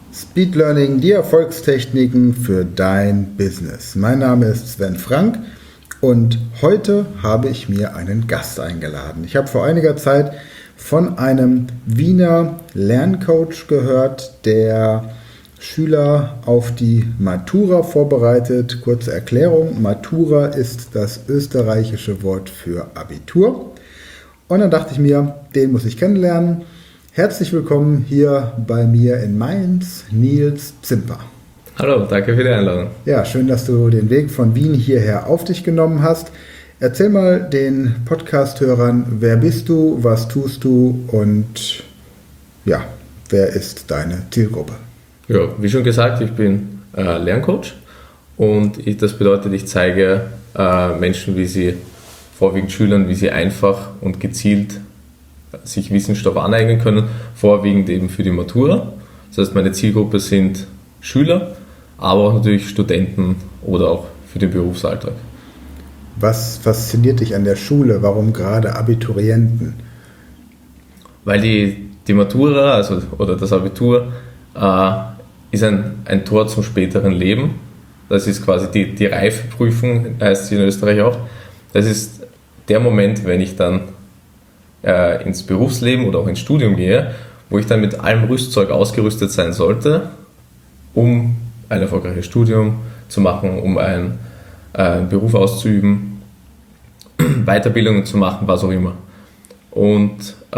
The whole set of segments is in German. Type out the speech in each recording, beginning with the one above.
Speed Learning, die Erfolgstechniken für dein Business. Mein Name ist Sven Frank und heute habe ich mir einen Gast eingeladen. Ich habe vor einiger Zeit von einem Wiener Lerncoach gehört, der Schüler auf die Matura vorbereitet. Kurze Erklärung, Matura ist das österreichische Wort für Abitur. Und dann dachte ich mir, den muss ich kennenlernen. Herzlich willkommen hier bei mir in Mainz, Nils Zimper. Hallo, danke für die Einladung. Ja, schön, dass du den Weg von Wien hierher auf dich genommen hast. Erzähl mal den Podcast-Hörern, wer bist du, was tust du und ja, wer ist deine Zielgruppe? Ja, wie schon gesagt, ich bin Lerncoach und das bedeutet, ich zeige Menschen, vorwiegend Schülern, wie sie einfach und gezielt sich Wissensstoff aneignen können, vorwiegend eben für die Matura. Das heißt, meine Zielgruppe sind Schüler, aber auch natürlich Studenten oder auch für den Berufsalltag. Was fasziniert dich an der Schule? Warum gerade Abiturienten? Weil die Matura, oder das Abitur, ist ein Tor zum späteren Leben. Das ist quasi die Reifeprüfung, heißt sie in Österreich auch. Das ist der Moment, wenn ich dann ins Berufsleben oder auch ins Studium gehe, wo ich dann mit allem Rüstzeug ausgerüstet sein sollte, um ein erfolgreiches Studium zu machen, um einen Beruf auszuüben, Weiterbildungen zu machen, was auch immer. Und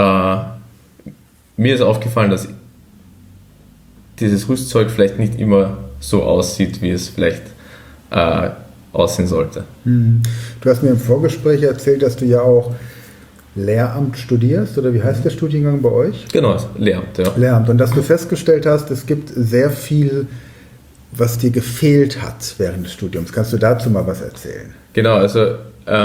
mir ist aufgefallen, dass dieses Rüstzeug vielleicht nicht immer so aussieht, wie es vielleicht aussehen sollte. Du hast mir im Vorgespräch erzählt, dass du ja auch Lehramt studierst, oder wie heißt der Studiengang bei euch? Genau, Lehramt, ja. Lehramt. Und dass du festgestellt hast, es gibt sehr viel, was dir gefehlt hat während des Studiums. Kannst du dazu mal was erzählen? Genau, also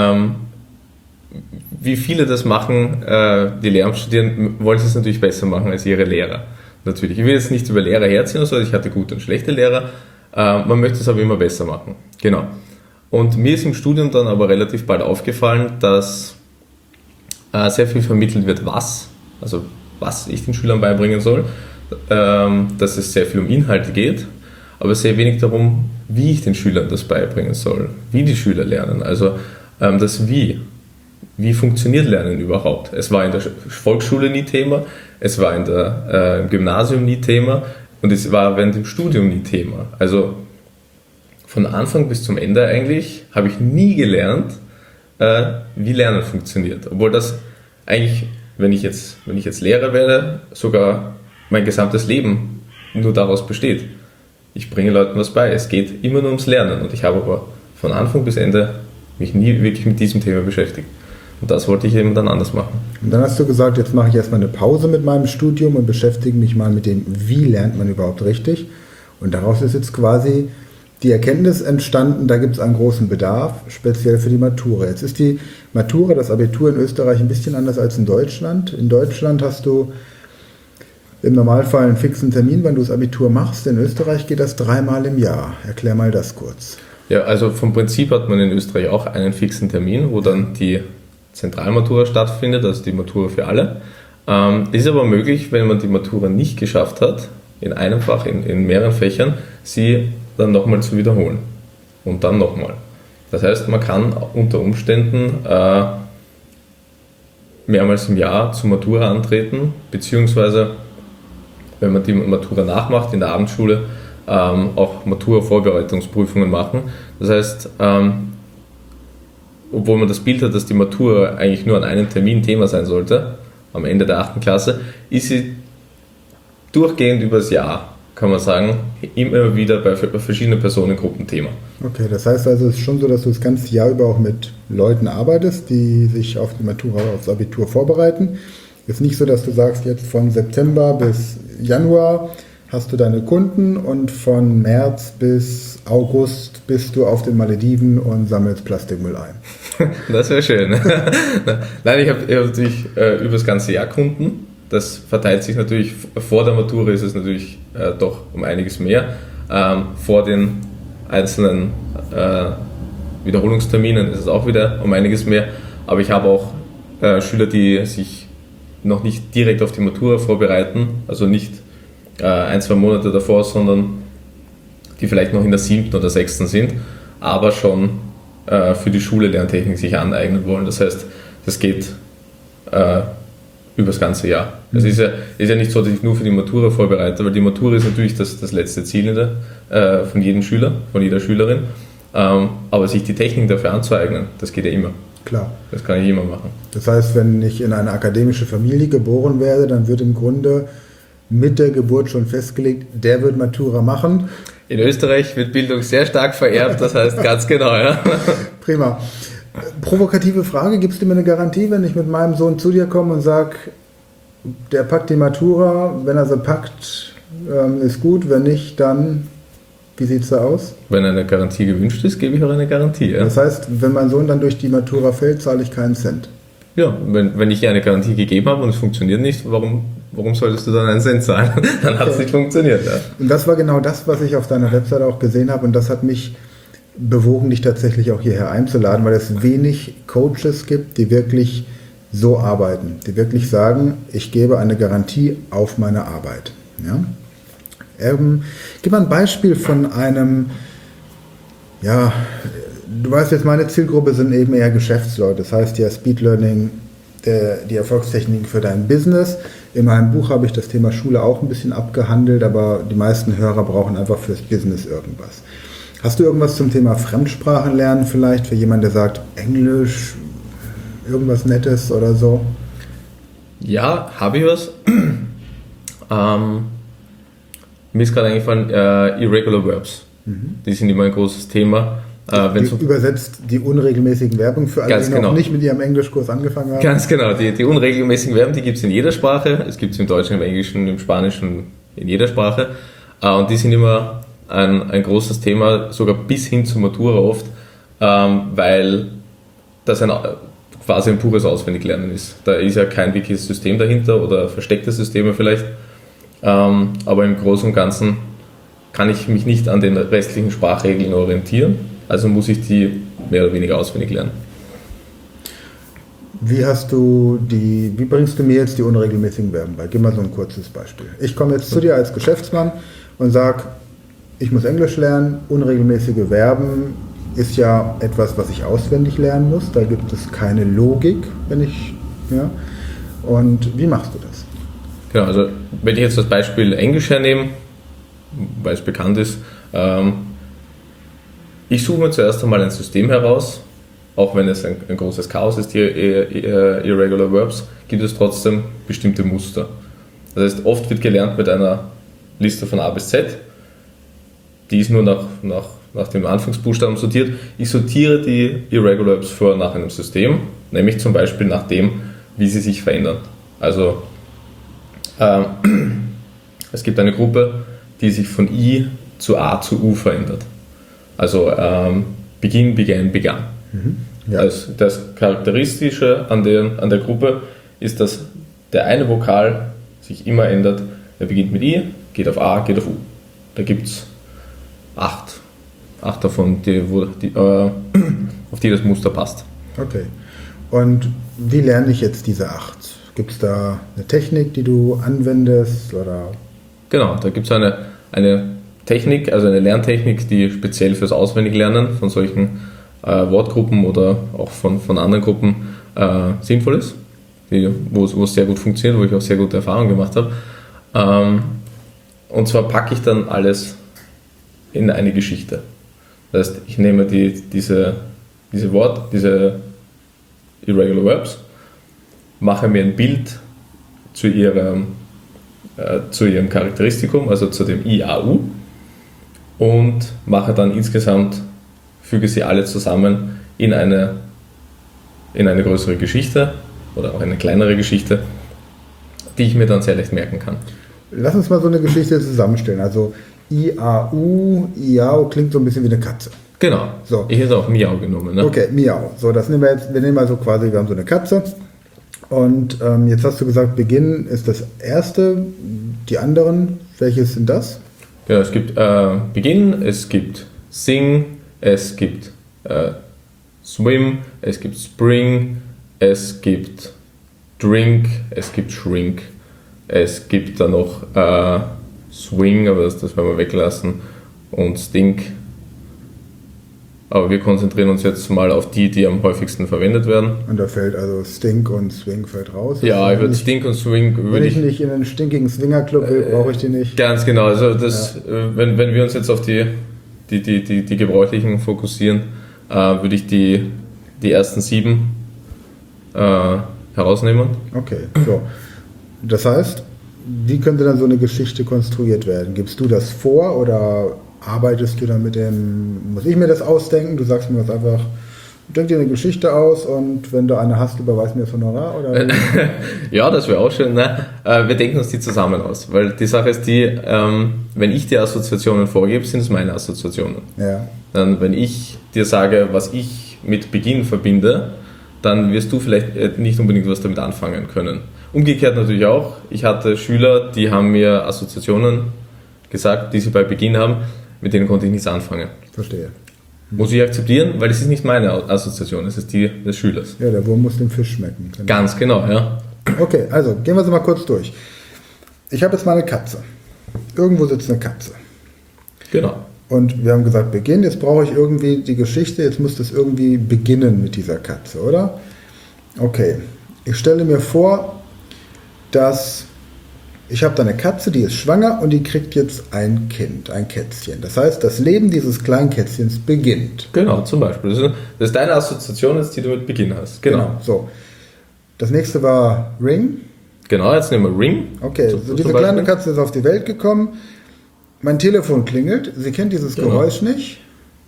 wie viele das machen, die Lehramt studieren, wollen sie es natürlich besser machen als ihre Lehrer. Natürlich. Ich will jetzt nicht über Lehrer herziehen, also ich hatte gute und schlechte Lehrer. Man möchte es aber immer besser machen. Genau. Und mir ist im Studium dann aber relativ bald aufgefallen, dass sehr viel vermittelt wird, was ich den Schülern beibringen soll, dass es sehr viel um Inhalte geht, aber sehr wenig darum, wie ich den Schülern das beibringen soll, wie die Schüler lernen, also das Wie funktioniert Lernen überhaupt? Es war in der Volksschule nie Thema, es war im Gymnasium nie Thema und es war während dem Studium nie Thema. Also von Anfang bis zum Ende eigentlich habe ich nie gelernt, wie Lernen funktioniert. Obwohl das eigentlich, wenn ich jetzt Lehrer werde, sogar mein gesamtes Leben nur daraus besteht. Ich bringe Leuten was bei. Es geht immer nur ums Lernen und ich habe aber von Anfang bis Ende mich nie wirklich mit diesem Thema beschäftigt. Und das wollte ich eben dann anders machen. Und dann hast du gesagt, jetzt mache ich erstmal eine Pause mit meinem Studium und beschäftige mich mal mit dem, wie lernt man überhaupt richtig. Und daraus ist jetzt quasi die Erkenntnis entstanden, da gibt es einen großen Bedarf, speziell für die Matura. Jetzt ist die Matura, das Abitur in Österreich, ein bisschen anders als in Deutschland. In Deutschland hast du im Normalfall einen fixen Termin, wann du das Abitur machst. In Österreich geht das 3-mal im Jahr. Erklär mal das kurz. Ja, also vom Prinzip hat man in Österreich auch einen fixen Termin, wo dann die Zentralmatura stattfindet, also die Matura für alle. Ist aber möglich, wenn man die Matura nicht geschafft hat, in einem Fach, in mehreren Fächern, sie dann nochmal zu wiederholen. Und dann nochmal. Das heißt, man kann unter Umständen mehrmals im Jahr zur Matura antreten, beziehungsweise, wenn man die Matura nachmacht in der Abendschule, auch Matura-Vorbereitungsprüfungen machen. Das heißt, obwohl man das Bild hat, dass die Matura eigentlich nur an einem Termin Thema sein sollte, am Ende der 8. Klasse, ist sie durchgehend über das Jahr, kann man sagen, immer wieder bei verschiedenen Personengruppen Thema. Okay, das heißt also, es ist schon so, dass du das ganze Jahr über auch mit Leuten arbeitest, die sich auf die Matura, aufs Abitur vorbereiten. Es ist nicht so, dass du sagst, jetzt von September bis Januar hast du deine Kunden und von März bis August bist du auf den Malediven und sammelst Plastikmüll ein. Das wäre schön. Nein, ich hab natürlich über das ganze Jahr Kunden. Das verteilt sich natürlich, vor der Matura ist es natürlich doch um einiges mehr. Vor den einzelnen Wiederholungsterminen ist es auch wieder um einiges mehr. Aber ich habe auch Schüler, die sich noch nicht direkt auf die Matura vorbereiten, also nicht 1-2 Monate davor, sondern die vielleicht noch in der 7. oder 6. sind, aber schon für die Schule Lerntechnik sich aneignen wollen. Das heißt, das geht über das ganze Jahr. Es ist ja nicht so, dass ich nur für die Matura vorbereite, weil die Matura ist natürlich das letzte Ziel von jedem Schüler, von jeder Schülerin. Aber sich die Technik dafür anzueignen, das geht ja immer. Klar. Das kann ich immer machen. Das heißt, wenn ich in eine akademische Familie geboren werde, dann wird im Grunde mit der Geburt schon festgelegt, der wird Matura machen. In Österreich wird Bildung sehr stark vererbt, das heißt ganz genau, ja. Prima. Provokative Frage, gibst du mir eine Garantie, wenn ich mit meinem Sohn zu dir komme und sage, der packt die Matura, wenn er sie packt, ist gut, wenn nicht, dann, wie sieht es da aus? Wenn eine Garantie gewünscht ist, gebe ich auch eine Garantie. Ja? Das heißt, wenn mein Sohn dann durch die Matura fällt, zahle ich keinen Cent. Ja, wenn ich eine Garantie gegeben habe und es funktioniert nicht, warum solltest du dann einen Cent zahlen? Dann hat es nicht funktioniert. Ja. Und das war genau das, was ich auf deiner Website auch gesehen habe und das hat mich bewogen, dich tatsächlich auch hierher einzuladen, weil es wenig Coaches gibt, die wirklich so arbeiten, die wirklich sagen, ich gebe eine Garantie auf meine Arbeit. Ja? Gib mal ein Beispiel von einem, ja, du weißt jetzt, meine Zielgruppe sind eben eher Geschäftsleute, das heißt ja Speed Learning, die Erfolgstechniken für dein Business. In meinem Buch habe ich das Thema Schule auch ein bisschen abgehandelt, aber die meisten Hörer brauchen einfach fürs Business irgendwas. Hast du irgendwas zum Thema Fremdsprachenlernen vielleicht für jemanden, der sagt, Englisch, irgendwas Nettes oder so? Ja, habe ich was. Mir ist gerade eingefallen, Irregular Verbs. Die sind immer ein großes Thema. Übersetzt die unregelmäßigen Verben für alle, die noch nicht mit ihrem Englischkurs angefangen haben? Ganz genau, die unregelmäßigen Verben, die gibt es in jeder Sprache. Es gibt es im Deutschen, im Englischen, im Spanischen, in jeder Sprache. Und die sind immer ein großes Thema, sogar bis hin zur Matura oft, weil das quasi ein pures Auswendiglernen ist. Da ist ja kein wirkliches System dahinter oder versteckte Systeme vielleicht, aber im Großen und Ganzen kann ich mich nicht an den restlichen Sprachregeln orientieren, also muss ich die mehr oder weniger auswendig lernen. Wie bringst du mir jetzt die unregelmäßigen Verben bei? Gib mal so ein kurzes Beispiel. Ich komme jetzt zu dir als Geschäftsmann und sage, ich muss Englisch lernen, unregelmäßige Verben ist ja etwas, was ich auswendig lernen muss, da gibt es keine Logik, und wie machst du das? Genau, also wenn ich jetzt das Beispiel Englisch hernehme, weil es bekannt ist, ich suche mir zuerst einmal ein System heraus, auch wenn es ein großes Chaos ist, die Irregular Verbs, gibt es trotzdem bestimmte Muster. Das heißt, oft wird gelernt mit einer Liste von A bis Z, die ist nur nach dem Anfangsbuchstaben sortiert. Ich sortiere die Irregular Verbs vor nach einem System, nämlich zum Beispiel nach dem, wie sie sich verändern. Also es gibt eine Gruppe, die sich von I zu A zu U verändert. Also Begin, Began, Began. Ja. Das Charakteristische an der Gruppe ist, dass der eine Vokal sich immer ändert. Er beginnt mit I, geht auf A, geht auf U. Da gibt es 8 davon, auf die das Muster passt. Okay. Und wie lerne ich jetzt diese 8? Gibt es da eine Technik, die du anwendest? Oder? Genau, da gibt es eine Technik, also eine Lerntechnik, die speziell fürs Auswendiglernen von solchen Wortgruppen oder auch von anderen Gruppen sinnvoll ist, wo es sehr gut funktioniert, wo ich auch sehr gute Erfahrungen gemacht habe. Und zwar packe ich dann alles in eine Geschichte. Das heißt, ich nehme diese Irregular Verbs, mache mir ein Bild zu ihrem Charakteristikum, also zu dem IAU, und mache dann insgesamt, füge sie alle zusammen in eine größere Geschichte oder auch eine kleinere Geschichte, die ich mir dann sehr leicht merken kann. Lass uns mal so eine Geschichte zusammenstellen. Also Iau klingt so ein bisschen wie eine Katze. Genau. So. Ich hätte auch Miau genommen. Ne? Okay, Miau. So, das nehmen wir jetzt. Wir nehmen mal so quasi, wir haben so eine Katze. Und jetzt hast du gesagt, Beginn ist das erste. Die anderen, welches sind das? Ja, es gibt Beginn, es gibt Sing, es gibt Swim, es gibt Spring, es gibt Drink, es gibt Shrink, es gibt dann noch Swing, aber das werden wir weglassen, und Stink. Aber wir konzentrieren uns jetzt mal auf die am häufigsten verwendet werden. Und da fällt also Stink und Swing fällt raus. Ja, ich würde Stink und Swing... Wenn ich nicht in einen stinkigen Swingerclub will, brauche ich die nicht. Ganz genau, also das, wenn wir uns jetzt auf die gebräuchlichen fokussieren, würde ich die ersten 7 herausnehmen. Okay, so. Das heißt, wie könnte dann so eine Geschichte konstruiert werden? Gibst du das vor oder arbeitest du dann mit dem, muss ich mir das ausdenken? Du sagst mir das einfach, denk dir eine Geschichte aus und wenn du eine hast, überweis mir das Honorar? Oder? Ja, das wäre auch schön. Ne? Wir denken uns die zusammen aus, weil die Sache ist die, wenn ich dir Assoziationen vorgebe, sind es meine Assoziationen. Ja. Dann, wenn ich dir sage, was ich mit Beginn verbinde, dann wirst du vielleicht nicht unbedingt was damit anfangen können. Umgekehrt natürlich auch. Ich hatte Schüler, die haben mir Assoziationen gesagt, die sie bei Beginn haben, mit denen konnte ich nichts anfangen. Verstehe. Muss ich akzeptieren, weil es ist nicht meine Assoziation, es ist die des Schülers. Ja, der Wurm muss dem Fisch schmecken. Genau. Ganz genau, ja. Okay, also gehen wir sie mal kurz durch. Ich habe jetzt mal eine Katze. Irgendwo sitzt eine Katze. Genau. Und wir haben gesagt, Beginn, jetzt brauche ich irgendwie die Geschichte, jetzt muss das irgendwie beginnen mit dieser Katze, oder? Okay, ich stelle mir vor, dass ich habe da eine Katze, die ist schwanger und die kriegt jetzt ein Kind, ein Kätzchen. Das heißt, das Leben dieses kleinen Kätzchens beginnt. Genau, zum Beispiel. Das ist deine Assoziation, die du mit Beginn hast. Genau. So. Das nächste war Ring. Genau, jetzt nehmen wir Ring. Okay, so diese kleine Katze ist auf die Welt gekommen. Mein Telefon klingelt, sie kennt dieses Geräusch nicht.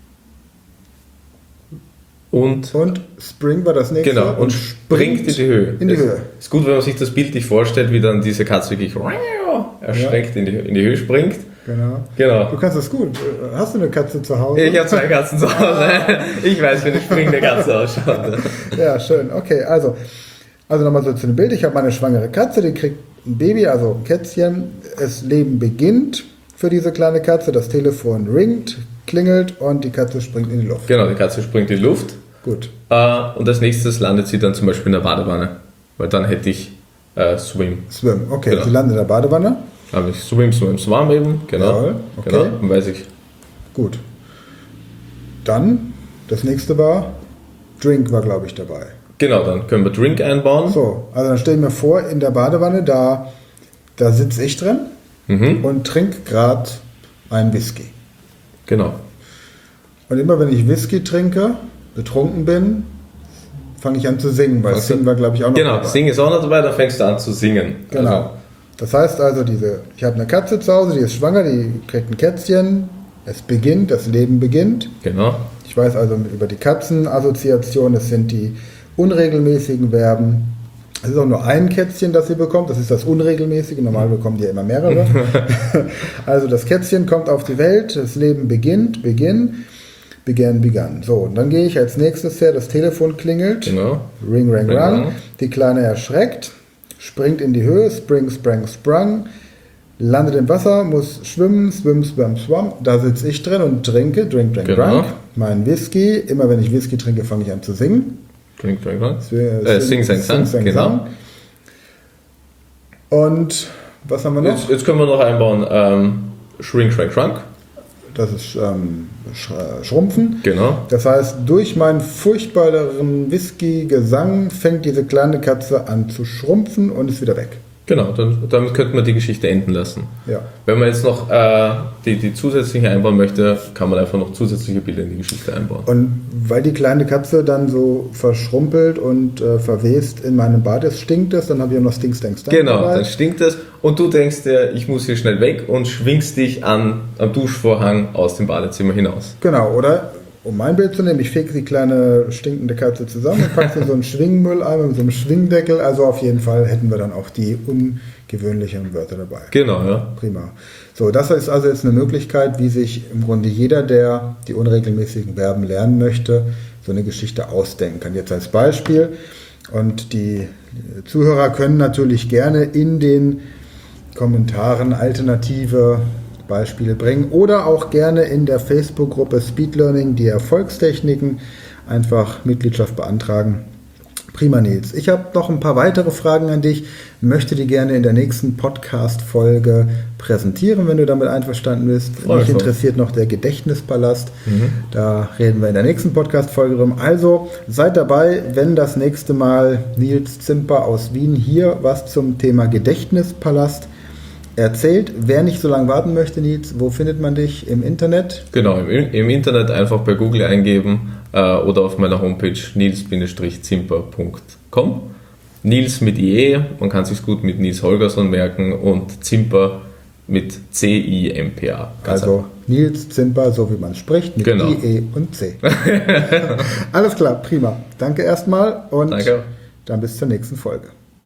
Und Spring war das nächste. Genau, und springt in die Höhe. In die Höhe. Ist gut, wenn man sich das bildlich vorstellt, wie dann diese Katze wirklich erschreckt in die Höhe springt. Genau. Du kannst das gut. Hast du eine Katze zu Hause? Ich habe 2 Katzen zu Hause. Ich weiß, wie eine springende Katze ausschaut. Ja, schön. Okay, also nochmal so zu dem Bild. Ich habe meine schwangere Katze, die kriegt ein Baby, also ein Kätzchen. Das Leben beginnt für diese kleine Katze. Das Telefon ringt, klingelt und die Katze springt in die Luft. Genau, die Katze springt in die Luft. Gut. Und als nächstes landet sie dann zum Beispiel in der Badewanne. Weil dann hätte ich Swim. Swim, okay. Genau. Sie landet in der Badewanne. Habe ich Swim, Swam eben. Genau. Jawohl, okay. Genau, dann weiß ich. Gut. Dann, das nächste war, Drink war, glaube ich, dabei. Genau, dann können wir Drink einbauen. So, also dann stell ich mir vor, in der Badewanne, da sitze ich drin und trinke gerade einen Whisky. Genau. Und immer wenn ich Whisky trinke, betrunken bin, fange ich an zu singen, weil Singen war, glaube ich, auch noch genau, dabei. Singen ist auch noch dabei, dann fängst du an zu singen. Genau. Also, das heißt also, ich habe eine Katze zu Hause, die ist schwanger, die kriegt ein Kätzchen, es beginnt, das Leben beginnt. genau. Ich weiß also über die Katzenassoziation, das sind die unregelmäßigen Verben. Es ist auch nur ein Kätzchen, das sie bekommt, das ist das Unregelmäßige, normal bekommen die ja immer mehrere. Also das Kätzchen kommt auf die Welt, das Leben beginnt, began. So, und dann gehe ich als nächstes her, das Telefon klingelt, Genau. Ring, rang, Ring, rang, rang. die Kleine erschreckt, springt in die Höhe, spring, sprang, landet im Wasser, muss schwimmen, swam, da sitze ich drin und trinke, drink, Genau. drunk, mein Whisky, immer wenn ich Whisky trinke, fange ich an zu singen. Drink, Sing, sang, genau. Und was haben wir noch? Jetzt können wir noch einbauen, Shrink, Shrunk. Das ist Schrumpfen. Genau. Das heißt, durch meinen furchtbaren Whisky-Gesang fängt diese kleine Katze an zu schrumpfen und ist wieder weg. Genau, damit könnte man die Geschichte enden lassen. Ja. Wenn man jetzt noch die zusätzliche einbauen möchte, kann man einfach noch zusätzliche Bilder in die Geschichte einbauen. Und weil die kleine Katze dann so verschrumpelt und verwest in meinem Bad ist, stinkt es, dann habe ich auch noch Stink. Genau, dann stinkt es und du denkst dir, ich muss hier schnell weg und schwingst dich am Duschvorhang aus dem Badezimmer hinaus. Genau, oder? Um mein Bild zu nehmen, ich fege die kleine stinkende Katze zusammen und packe sie in so einen Schwingmülleimer mit so einem Schwingdeckel. Also auf jeden Fall hätten wir dann auch die ungewöhnlicheren Wörter dabei. Genau, ja. Prima. So, das ist also jetzt eine Möglichkeit, wie sich im Grunde jeder, der die unregelmäßigen Verben lernen möchte, so eine Geschichte ausdenken kann. Jetzt als Beispiel. Und die Zuhörer können natürlich gerne in den Kommentaren alternative Beispiele bringen oder auch gerne in der Facebook-Gruppe Speed Learning die Erfolgstechniken einfach Mitgliedschaft beantragen. Prima, Nils. Ich habe noch ein paar weitere Fragen an dich, möchte die gerne in der nächsten Podcast-Folge präsentieren, wenn du damit einverstanden bist. Mich interessiert noch der Gedächtnispalast. Da reden wir in der nächsten Podcast-Folge drum. Also seid dabei, wenn das nächste Mal Nils Zimper aus Wien hier was zum Thema Gedächtnispalast erzählt. Wer nicht so lange warten möchte, Nils, wo findet man dich? Im Internet? Genau, im Internet einfach bei Google eingeben oder auf meiner Homepage nils-zimper.com. Nils mit IE, man kann sich gut mit Nils Holgersson merken, und Zimper mit C-I-M-P-A. Also Nils Zimper, so wie man spricht, mit genau. IE und C. Alles klar, prima. Danke erstmal und Danke. Dann bis zur nächsten Folge.